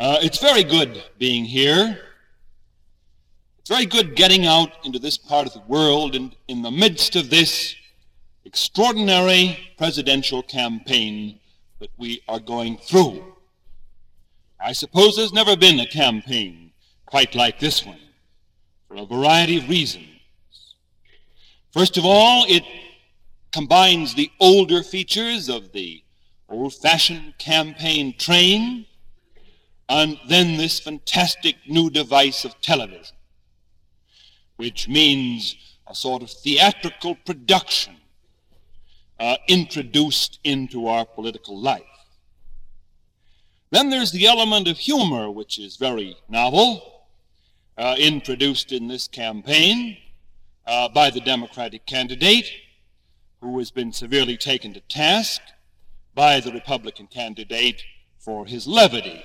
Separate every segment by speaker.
Speaker 1: It's very good being here. It's very good getting out into this part of the world and in the midst of this extraordinary presidential campaign that we are going through. I suppose there's never been a campaign quite like this one, for a variety of reasons. First of all, it combines the older features of the old-fashioned campaign train and then this fantastic new device of television, which means a sort of theatrical production introduced into our political life. Then there's the element of humor, which is very novel, introduced in this campaign by the Democratic candidate, who has been severely taken to task by the Republican candidate for his levity.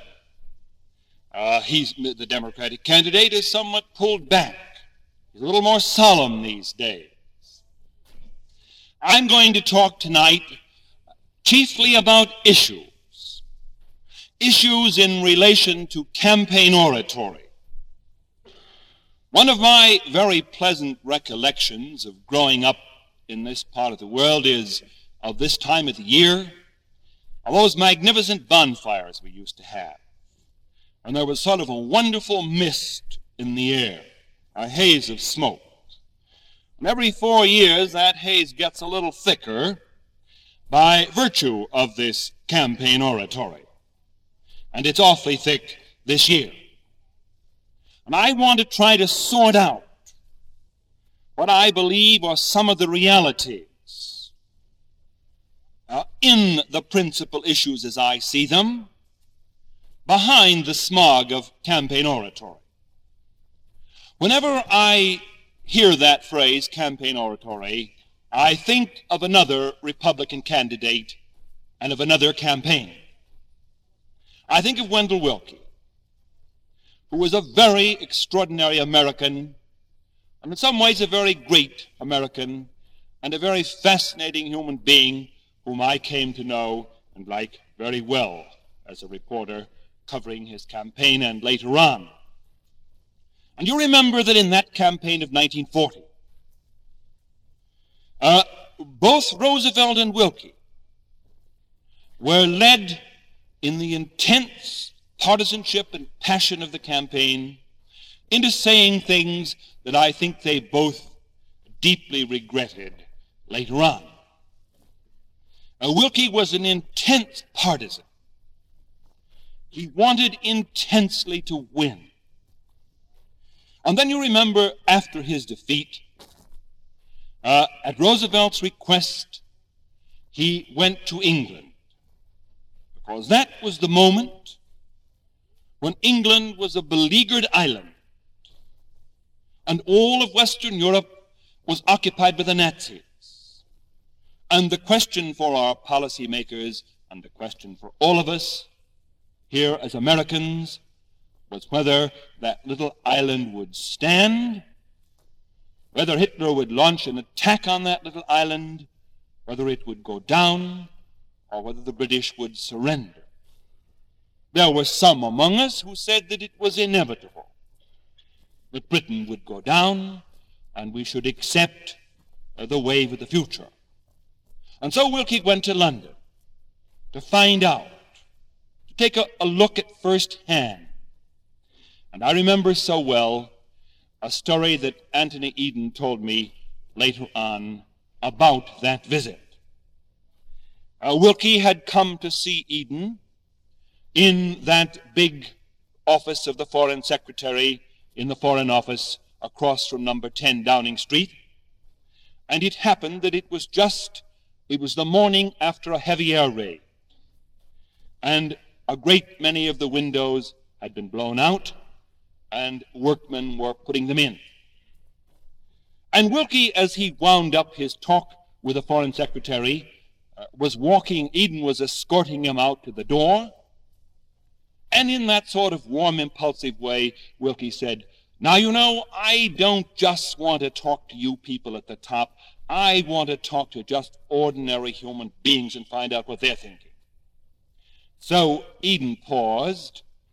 Speaker 1: The Democratic candidate is somewhat pulled back. He's a little more solemn these days. I'm going to talk tonight chiefly about issues in relation to campaign oratory. One of my very pleasant recollections of growing up in this part of the world is of this time of the year, of those magnificent bonfires we used to have. And there was sort of a wonderful mist in the air, a haze of smoke. And every 4 years, that haze gets a little thicker by virtue of this campaign oratory. And it's awfully thick this year. And I want to try to sort out what I believe are some of the realities in the principal issues as I see them, behind the smog of campaign oratory. Whenever I hear that phrase, campaign oratory, I think of another Republican candidate and of another campaign. I think of Wendell Willkie, who was a very extraordinary American, and in some ways a very great American, and a very fascinating human being whom I came to know and like very well as a reporter covering his campaign and later on. And you remember that in that campaign of 1940, both Roosevelt and Willkie were led in the intense partisanship and passion of the campaign into saying things that I think they both deeply regretted later on. Willkie was an intense partisan. He wanted intensely to win. And then you remember after his defeat, at Roosevelt's request, he went to England, because that was the moment when England was a beleaguered island and all of Western Europe was occupied by the Nazis. And the question for our policymakers and the question for all of us here as Americans was whether that little island would stand, whether Hitler would launch an attack on that little island, whether it would go down, or whether the British would surrender. There were some among us who said that it was inevitable, that Britain would go down, and we should accept the wave of the future. And so Willkie went to London to find out, to take a look at first hand. And I remember so well a story that Anthony Eden told me later on about that visit. Willkie had come to see Eden in that big office of the Foreign Secretary in the Foreign Office across from number 10 Downing Street. And it happened that it was the morning after a heavy air raid. And a great many of the windows had been blown out, and workmen were putting them in. And Willkie, as he wound up his talk with the Foreign Secretary, Eden was escorting him out to the door. And in that sort of warm, impulsive way, Willkie said, "Now, you know, I don't just want to talk to you people at the top. I want to talk to just ordinary human beings and find out what they're thinking." So Eden paused,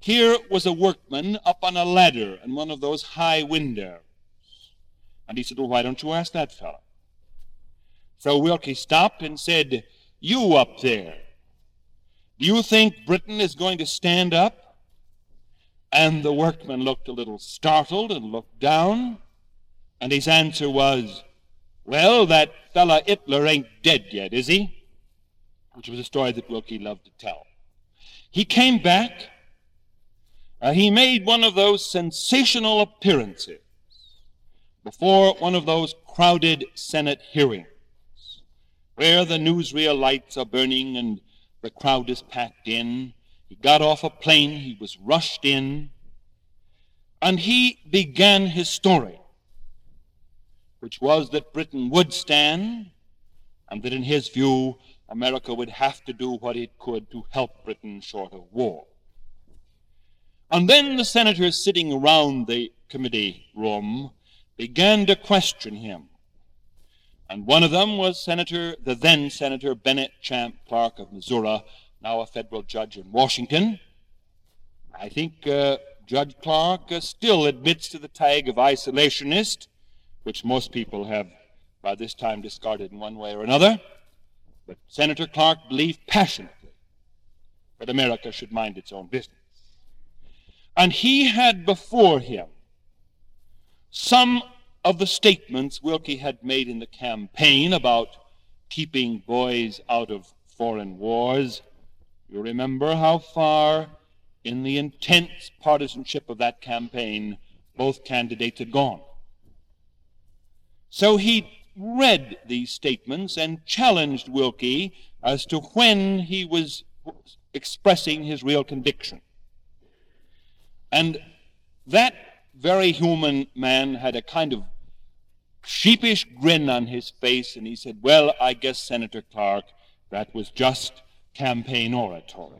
Speaker 1: here was a workman up on a ladder in one of those high windows. And he said, well, why don't you ask that fellow? So Wilkie stopped and said, you up there, do you think Britain is going to stand up? And the workman looked a little startled and looked down, and his answer was, well, that fella Hitler ain't dead yet, is he? Which was a story that Wilkie loved to tell. He came back. He made one of those sensational appearances before one of those crowded Senate hearings where the newsreel lights are burning and the crowd is packed in. He got off a plane. He was rushed in. And he began his story, which was that Britain would stand and that in his view America would have to do what it could to help Britain short of war. And then the senators sitting around the committee room began to question him. And one of them was the then Senator Bennett Champ Clark of Missouri, now a federal judge in Washington. I think Judge Clark still admits to the tag of isolationist, which most people have by this time discarded in one way or another. But Senator Clark believed passionately that America should mind its own business. And he had before him some of the statements Wilkie had made in the campaign about keeping boys out of foreign wars. You remember how far in the intense partisanship of that campaign both candidates had gone. So he read these statements and challenged Wilkie as to when he was expressing his real conviction. And that very human man had a kind of sheepish grin on his face, and he said, well, I guess, Senator Clark, that was just campaign oratory.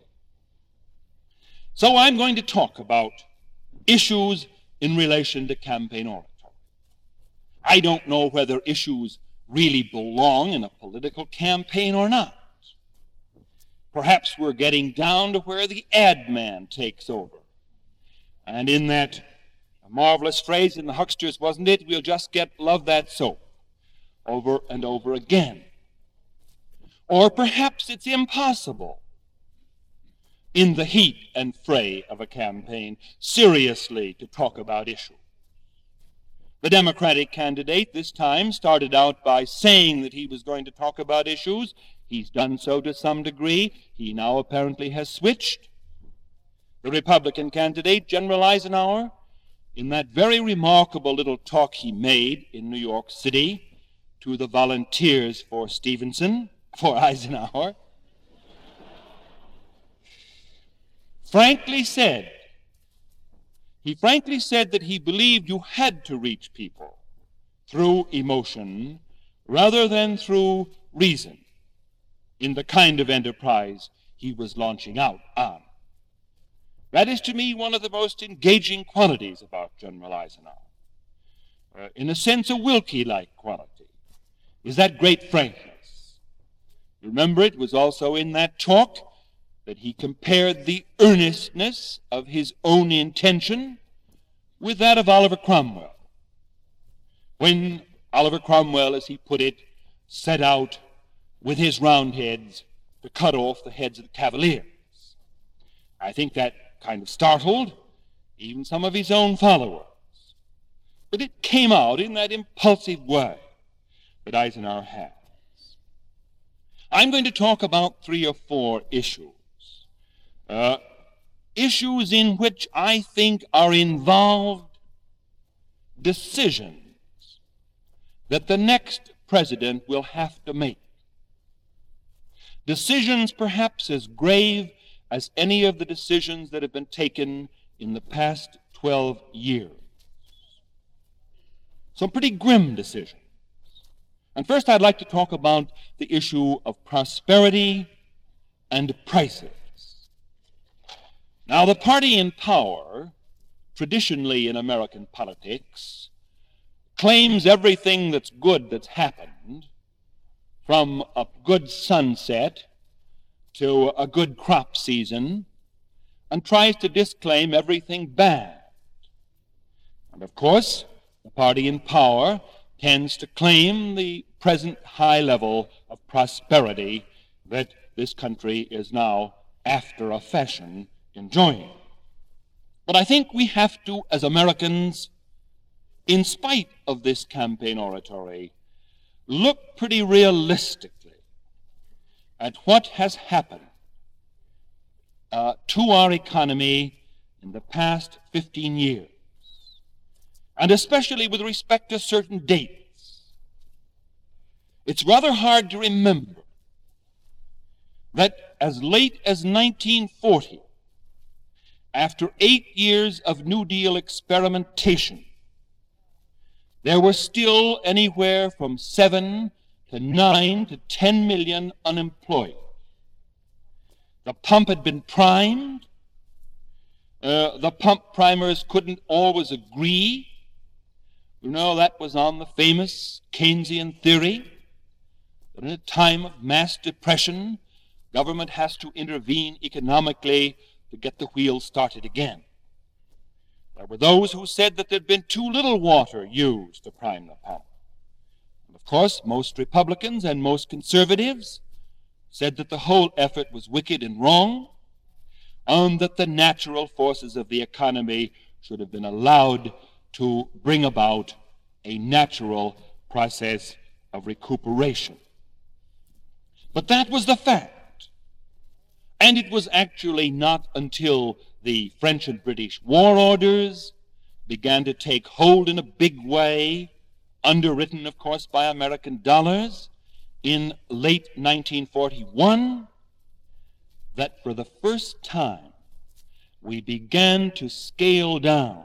Speaker 1: So I'm going to talk about issues in relation to campaign oratory. I don't know whether issues really belong in a political campaign or not. Perhaps we're getting down to where the ad man takes over. And in that marvelous phrase in the Hucksters, wasn't it? We'll just get love that soap over and over again. Or perhaps it's impossible in the heat and fray of a campaign seriously to talk about issues. The Democratic candidate this time started out by saying that he was going to talk about issues. He's done so to some degree. He now apparently has switched. The Republican candidate, General Eisenhower, in that very remarkable little talk he made in New York City to the volunteers for Eisenhower, frankly said that he believed you had to reach people through emotion rather than through reason in the kind of enterprise he was launching out on. That is, to me, one of the most engaging qualities about General Eisenhower. In a sense, a Wilkie-like quality is that great frankness. Remember, it was also in that talk that he compared the earnestness of his own intention with that of Oliver Cromwell. When Oliver Cromwell, as he put it, set out with his Roundheads to cut off the heads of the Cavaliers. I think that kind of startled even some of his own followers. But it came out in that impulsive way that Eisenhower has. I'm going to talk about 3 or 4 issues. Issues in which I think are involved decisions that the next president will have to make. Decisions perhaps as grave as any of the decisions that have been taken in the past 12 years. Some pretty grim decisions. And first I'd like to talk about the issue of prosperity and prices. Now, the party in power, traditionally in American politics, claims everything that's good that's happened, from a good sunset to a good crop season, and tries to disclaim everything bad. And of course, the party in power tends to claim the present high level of prosperity that this country is now, after a fashion, enjoying. But I think we have to, as Americans, in spite of this campaign oratory, look pretty realistically at what has happened to our economy in the past 15 years, and especially with respect to certain dates. It's rather hard to remember that as late as 1940, after 8 years of New Deal experimentation, there were still anywhere from 7 to 9 to 10 million unemployed. The pump had been primed. The pump primers couldn't always agree. You know, that was on the famous Keynesian theory that in a time of mass depression, government has to intervene economically to get the wheels started again. There were those who said that there'd been too little water used to prime the pump. And of course, most Republicans and most conservatives said that the whole effort was wicked and wrong, and that the natural forces of the economy should have been allowed to bring about a natural process of recuperation. But that was the fact. And it was actually not until the French and British war orders began to take hold in a big way, underwritten, of course, by American dollars, in late 1941, that for the first time we began to scale down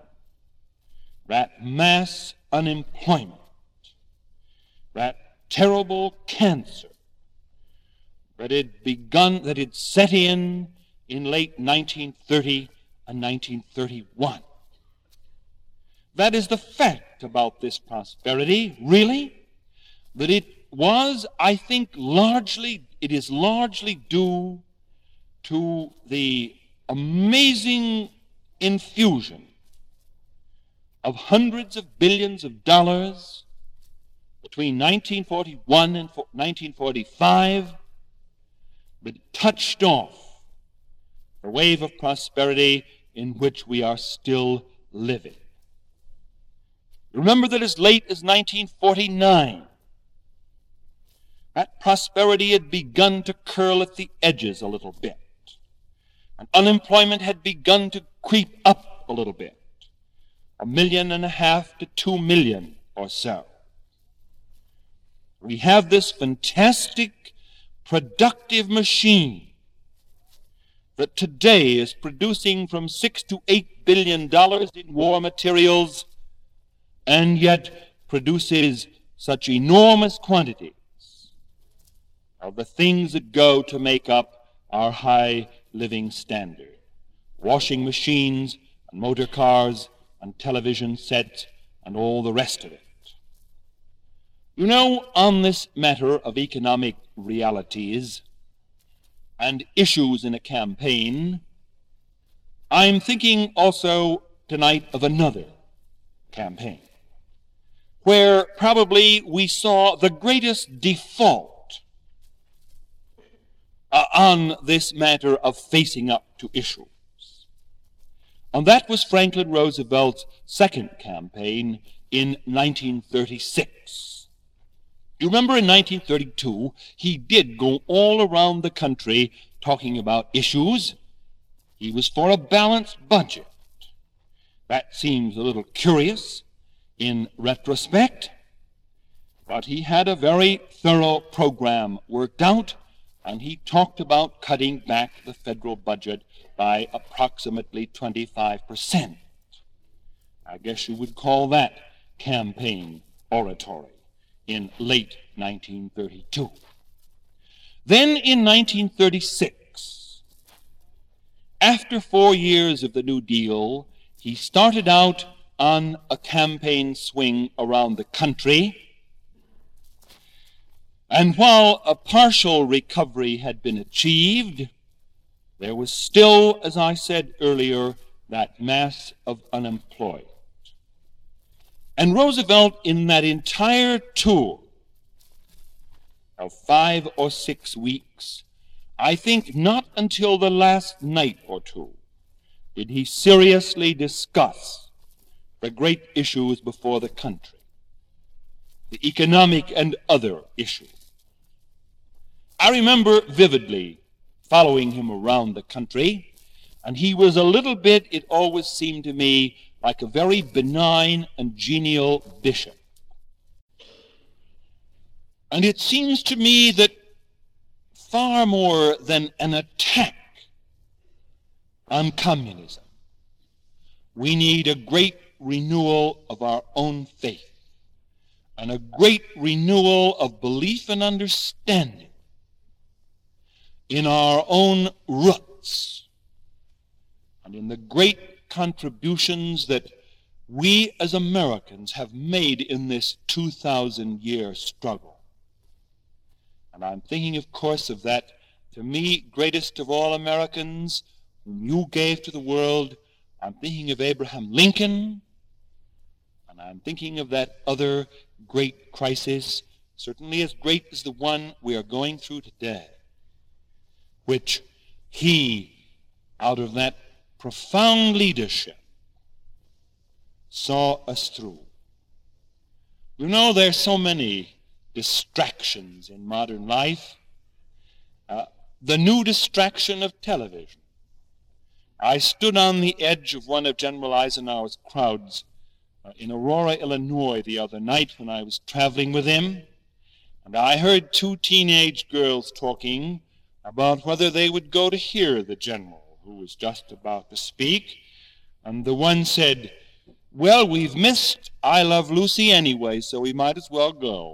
Speaker 1: that mass unemployment, that terrible cancer that had set in late 1930 and 1931. That is the fact about this prosperity, really, that it was, I think, it is largely due to the amazing infusion of hundreds of billions of dollars between 1941 and 1945 that touched off the wave of prosperity in which we are still living. Remember that as late as 1949, that prosperity had begun to curl at the edges a little bit, and unemployment had begun to creep up a little bit, 1.5 million to 2 million or so. We have this fantastic productive machine that today is producing from $6 to $8 billion in war materials, and yet produces such enormous quantities of the things that go to make up our high living standard: washing machines and motor cars and television sets and all the rest of it. You know, on this matter of economic realities and issues in a campaign, I'm thinking also tonight of another campaign where probably we saw the greatest default on this matter of facing up to issues. And that was Franklin Roosevelt's second campaign in 1936. You remember in 1932, he did go all around the country talking about issues. He was for a balanced budget. That seems a little curious in retrospect, but he had a very thorough program worked out, and he talked about cutting back the federal budget by approximately 25%. I guess you would call that campaign oratory in late 1932. Then in 1936, after 4 years of the New Deal, he started out on a campaign swing around the country. And while a partial recovery had been achieved, there was still, as I said earlier, that mass of unemployed. And Roosevelt, in that entire tour of 5 or 6 weeks, I think not until the last night or two did he seriously discuss the great issues before the country, the economic and other issues. I remember vividly following him around the country, and he was a little bit, it always seemed to me, like a very benign and genial bishop. And it seems to me that far more than an attack on communism, we need a great renewal of our own faith and a great renewal of belief and understanding in our own roots and in the great contributions that we as Americans have made in this 2,000-year struggle. And I'm thinking, of course, of that, to me, greatest of all Americans whom you gave to the world. I'm thinking of Abraham Lincoln, and I'm thinking of that other great crisis, certainly as great as the one we are going through today, which he, out of that profound leadership, saw us through. You know, there's so many distractions in modern life. The new distraction of television. I stood on the edge of one of General Eisenhower's crowds in Aurora, Illinois the other night when I was traveling with him, and I heard 2 teenage girls talking about whether they would go to hear the general who was just about to speak, and the one said, "Well, we've missed I Love Lucy anyway, so we might as well go."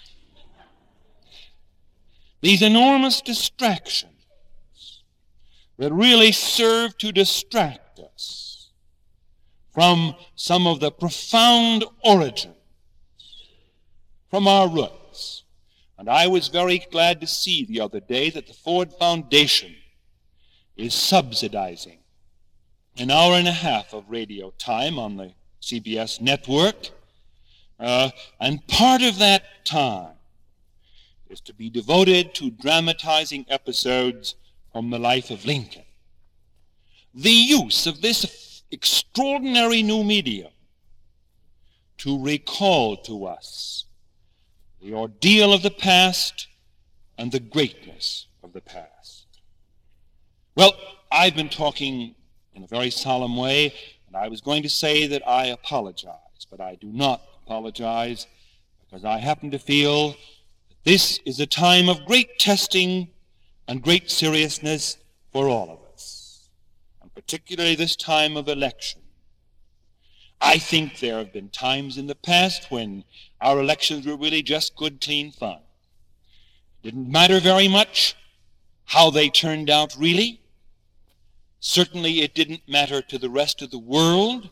Speaker 1: These enormous distractions that really serve to distract us from some of the profound origins, from our roots. And I was very glad to see the other day that the Ford Foundation is subsidizing an hour and a half of radio time on the CBS network, and part of that time is to be devoted to dramatizing episodes from the life of Lincoln. The use of this extraordinary new medium to recall to us the ordeal of the past and the greatness of the past. Well, I've been talking in a very solemn way, and I was going to say that I apologize, but I do not apologize, because I happen to feel that this is a time of great testing and great seriousness for all of us, and particularly this time of election. I think there have been times in the past when our elections were really just good, clean fun. It didn't matter very much how they turned out really. Certainly it didn't matter to the rest of the world.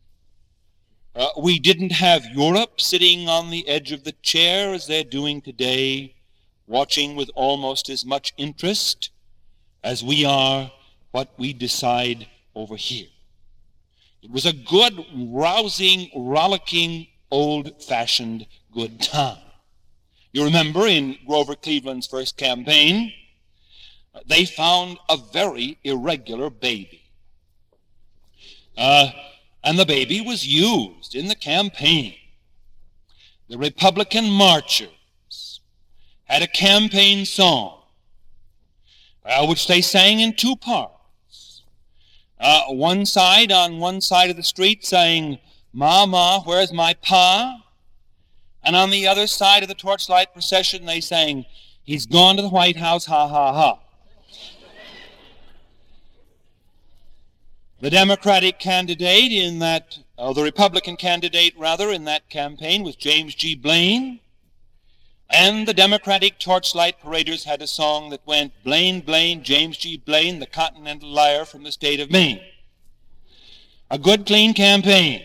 Speaker 1: We didn't have Europe sitting on the edge of the chair as they're doing today, watching with almost as much interest as we are what we decide over here. It was a good, rousing, rollicking, old-fashioned good time. You remember in Grover Cleveland's first campaign, they found a very irregular baby. And the baby was used in the campaign. The Republican marchers had a campaign song, which they sang in 2 parts. On one side of the street saying, "Ma, Ma, where's my pa?" And on the other side of the torchlight procession they sang, "He's gone to the White House, ha, ha, ha." The Democratic candidate in that, the Republican candidate rather, in that campaign was James G. Blaine. And the Democratic torchlight paraders had a song that went, "Blaine, Blaine, James G. Blaine, the Continental Liar from the state of Maine." A good, clean campaign.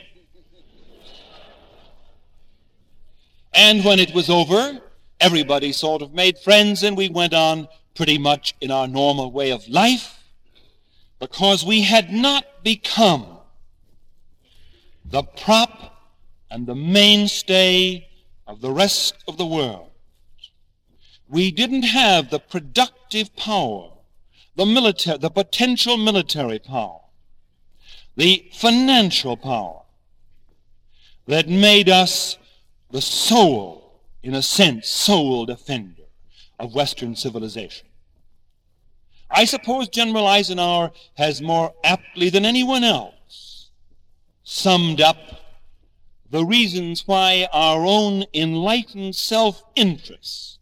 Speaker 1: And when it was over, everybody sort of made friends, and we went on pretty much in our normal way of life. because we had not become the prop and the mainstay of the rest of the world. We didn't have the productive power, the potential military power, the financial power that made us the sole, in a sense, sole defender of Western civilization. I suppose General Eisenhower has more aptly than anyone else summed up the reasons why our own enlightened self-interest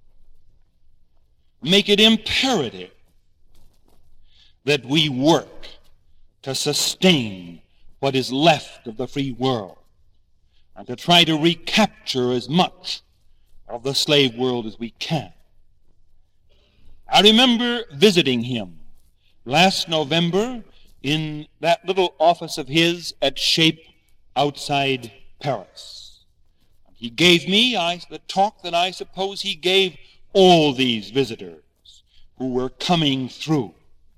Speaker 1: make it imperative that we work to sustain what is left of the free world and to try to recapture as much of the slave world as we can. I remember visiting him last November in that little office of his at Shape outside Paris. He gave me the talk that I suppose he gave all these visitors who were coming through,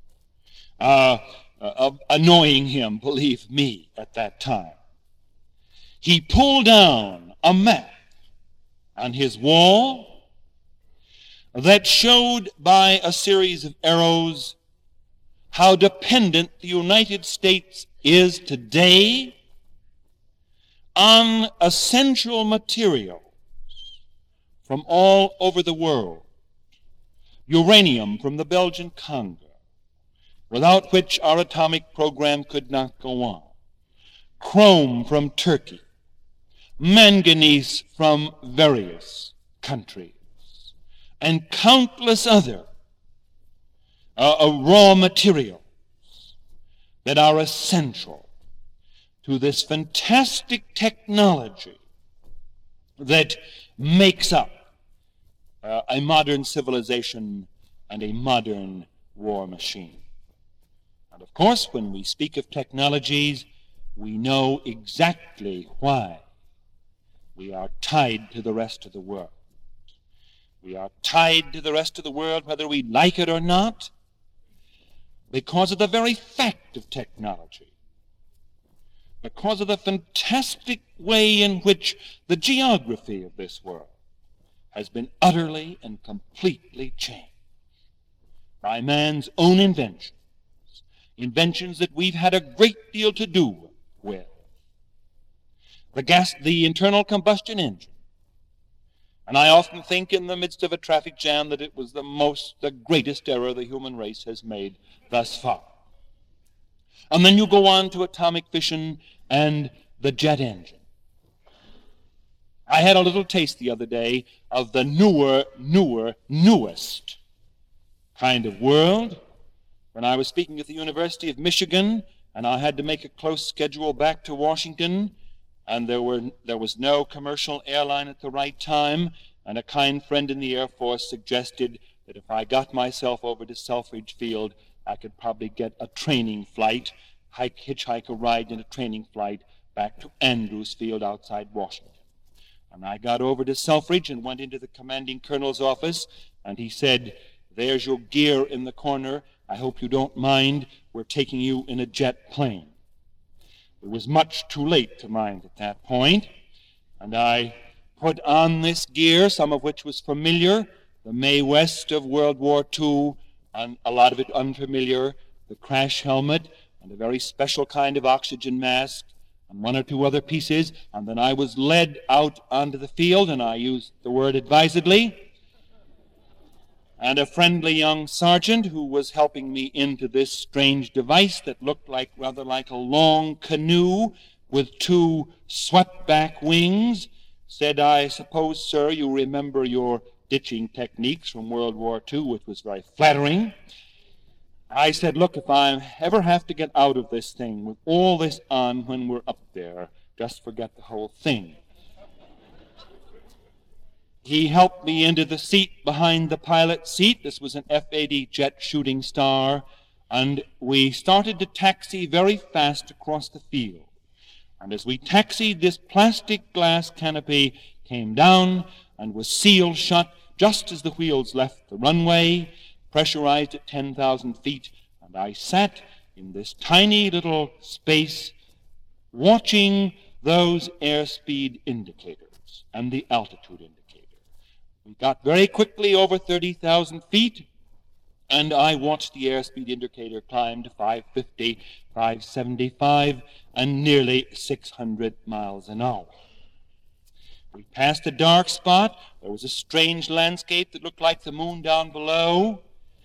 Speaker 1: annoying him, believe me, at that time. He pulled down a map on his wall that showed by a series of arrows how dependent the United States is today on essential materials from all over the world. Uranium from the Belgian Congo, without which our atomic program could not go on. Chrome from Turkey. Manganese from various countries. And countless other raw materials that are essential to this fantastic technology that makes up a modern civilization and a modern war machine. And of course, when we speak of technologies, we know exactly why we are tied to the rest of the world. We are tied to the rest of the world whether we like it or not, because of the very fact of technology, because of the fantastic way in which the geography of this world has been utterly and completely changed by man's own inventions that we've had a great deal to do with. The internal combustion engine. And I often think in the midst of a traffic jam that it was the greatest error the human race has made thus far. And then you go on to atomic fission and the jet engine. I had a little taste the other day of the newest kind of world when I was speaking at the University of Michigan, and I had to make a close schedule back to Washington, and there was no commercial airline at the right time, and a kind friend in the Air Force suggested that if I got myself over to Selfridge Field, I could probably get a training flight, hitchhike a ride in a training flight back to Andrews Field outside Washington. And I got over to Selfridge and went into the commanding colonel's office, and he said, "There's your gear in the corner. I hope you don't mind. We're taking you in a jet plane." It was much too late to mind at that point, and I put on this gear, some of which was familiar, the Mae West of World War II, and a lot of it unfamiliar, the crash helmet, and a very special kind of oxygen mask, and one or two other pieces, and then I was led out onto the field, and I use the word advisedly, and a friendly young sergeant who was helping me into this strange device that looked rather like a long canoe with two swept-back wings, said, "I suppose, sir, you remember your ditching techniques from World War II," which was very flattering. I said, "Look, if I ever have to get out of this thing with all this on when we're up there, just forget the whole thing." He helped me into the seat behind the pilot's seat. This was an F-80 jet Shooting Star, and we started to taxi very fast across the field. And as we taxied, this plastic glass canopy came down and was sealed shut just as the wheels left the runway, pressurized at 10,000 feet, and And I sat in this tiny little space watching those airspeed indicators and the altitude indicator. We got very quickly over 30,000 feet, and I watched the airspeed indicator climb to 550, 575, and nearly 600 miles an hour. We passed a dark spot. There was a strange landscape that looked like the moon down below.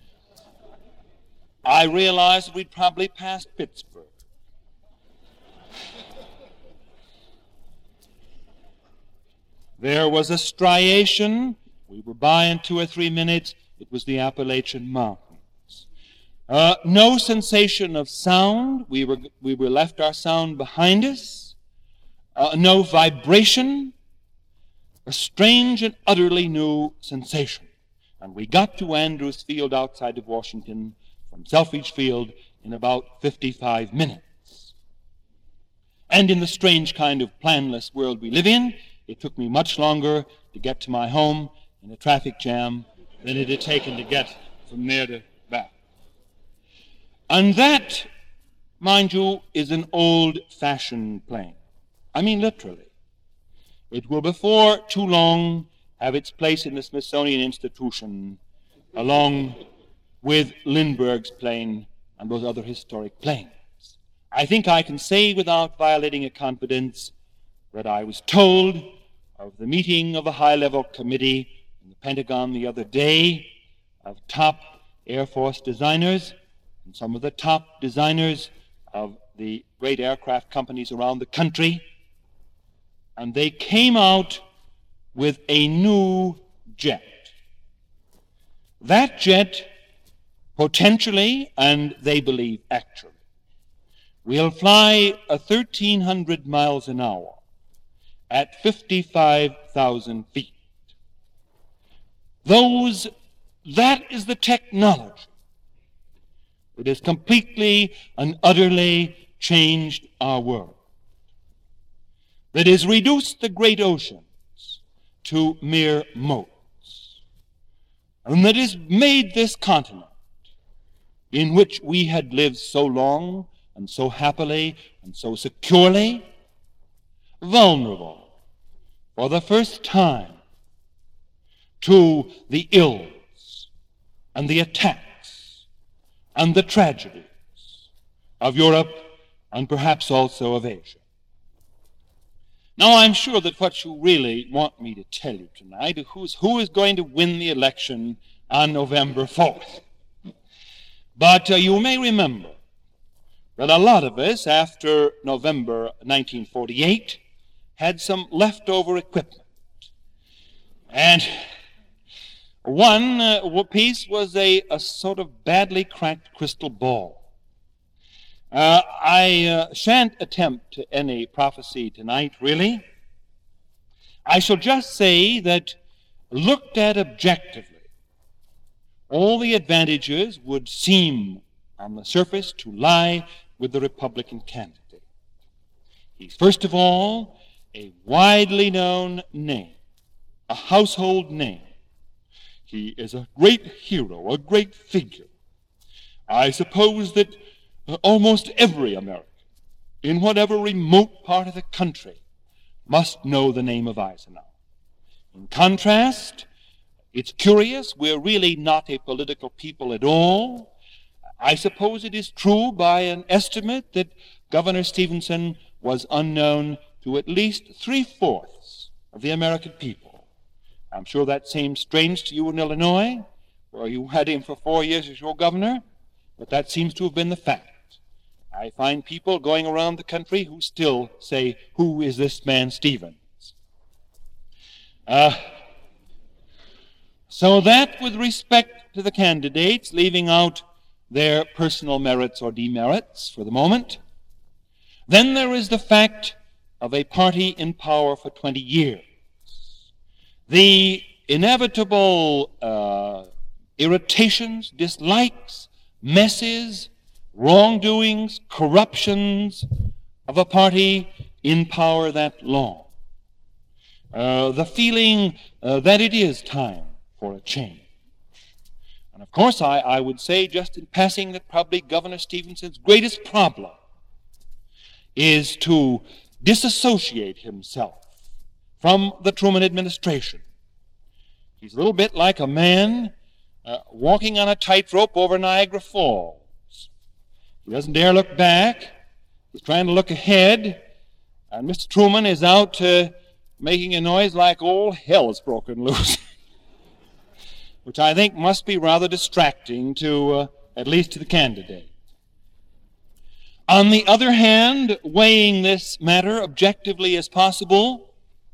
Speaker 1: I realized we'd probably passed Pittsburgh. There was a striation. We were by in 2 or 3 minutes. It was the Appalachian Mountains. No sensation of sound. We were left our sound behind us. No vibration. A strange and utterly new sensation. And we got to Andrews Field outside of Washington from Selfridge Field in about 55 minutes. And in the strange kind of planless world we live in, it took me much longer to get to my home in a traffic jam than it had taken to get from there to back. And that, mind you, is an old-fashioned plane. I mean literally. It will before too long have its place in the Smithsonian Institution along with Lindbergh's plane and those other historic planes. I think I can say without violating a confidence that I was told of the meeting of a high-level committee in the Pentagon the other day of top Air Force designers and some of the top designers of the great aircraft companies around the country, and they came out with a new jet. That jet, potentially, and they believe actually, will fly 1,300 miles an hour at 55,000 feet. That is the technology that has completely and utterly changed our world, that has reduced the great oceans to mere motes, and that has made this continent, in which we had lived so long and so happily and so securely, vulnerable for the first time to the ills and the attacks and the tragedies of Europe and perhaps also of Asia. Now, I'm sure that what you really want me to tell you tonight is who is going to win the election on November 4th. But you may remember that a lot of us, after November 1948, had some leftover equipment. And one piece was a sort of badly cracked crystal ball. I shan't attempt any prophecy tonight, really. I shall just say that, looked at objectively, all the advantages would seem on the surface to lie with the Republican candidate. He's, first of all, a widely known name, a household name. He is a great hero, a great figure. I suppose that almost every American, in whatever remote part of the country, must know the name of Eisenhower. In contrast, it's curious, we're really not a political people at all. I suppose it is true by an estimate that Governor Stevenson was unknown to at least 3/4 of the American people. I'm sure that seems strange to you in Illinois, where you had him for 4 years as your governor, but that seems to have been the fact. I find people going around the country who still say, "Who is this man Stevens?" So that with respect to the candidates, leaving out their personal merits or demerits for the moment. Then there is the fact of a party in power for 20 years. The inevitable irritations, dislikes, messes, wrongdoings, corruptions of a party in power that long. The feeling that it is time for a change. And of course, I would say just in passing that probably Governor Stevenson's greatest problem is to disassociate himself from the Truman administration. He's a little bit like a man walking on a tightrope over Niagara Falls. He doesn't dare look back. He's trying to look ahead. And Mr. Truman is out making a noise like all hell's broken loose, which I think must be rather distracting to, at least to the candidate. On the other hand, weighing this matter objectively as possible,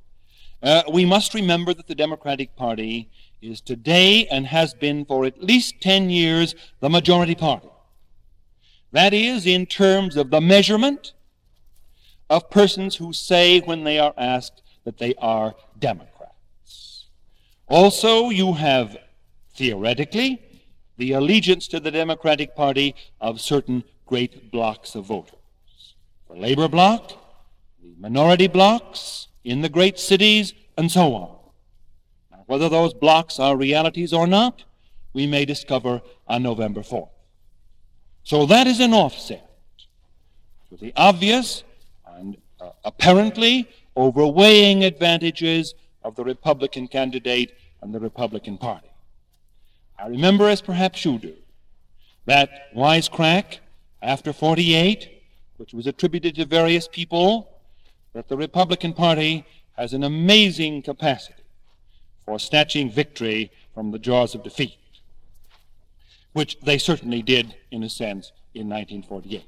Speaker 1: we must remember that the Democratic Party is today and has been for at least 10 years the majority party. That is, in terms of the measurement of persons who say when they are asked that they are Democrats. Also, you have, theoretically, the allegiance to the Democratic Party of certain great blocks of voters. The labor bloc, the minority blocks in the great cities, and so on. Now, whether those blocks are realities or not, we may discover on November 4th. So that is an offset to the obvious and apparently overweighing advantages of the Republican candidate and the Republican Party. I remember, as perhaps you do, that wisecrack after 48, which was attributed to various people, that the Republican Party has an amazing capacity for snatching victory from the jaws of defeat, which they certainly did, in a sense, in 1948.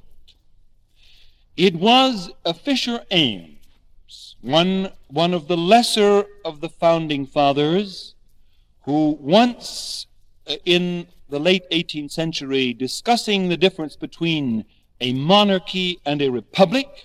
Speaker 1: It was Fisher Ames, one of the lesser of the founding fathers, who once in the late 18th century, discussing the difference between a monarchy and a republic,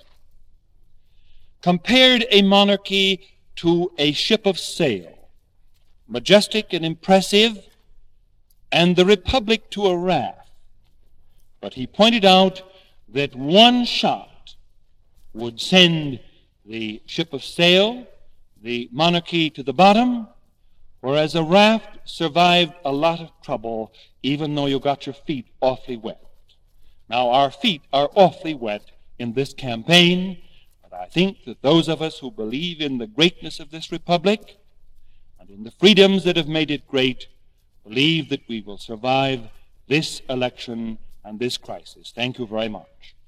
Speaker 1: compared a monarchy to a ship of sail, majestic and impressive, and the republic to a raft. But he pointed out that one shot would send the ship of sail, the monarchy, to the bottom, whereas a raft survived a lot of trouble, even though you got your feet awfully wet. Now, our feet are awfully wet in this campaign, but I think that those of us who believe in the greatness of this republic and in the freedoms that have made it great believe that we will survive this election and this crisis. Thank you very much.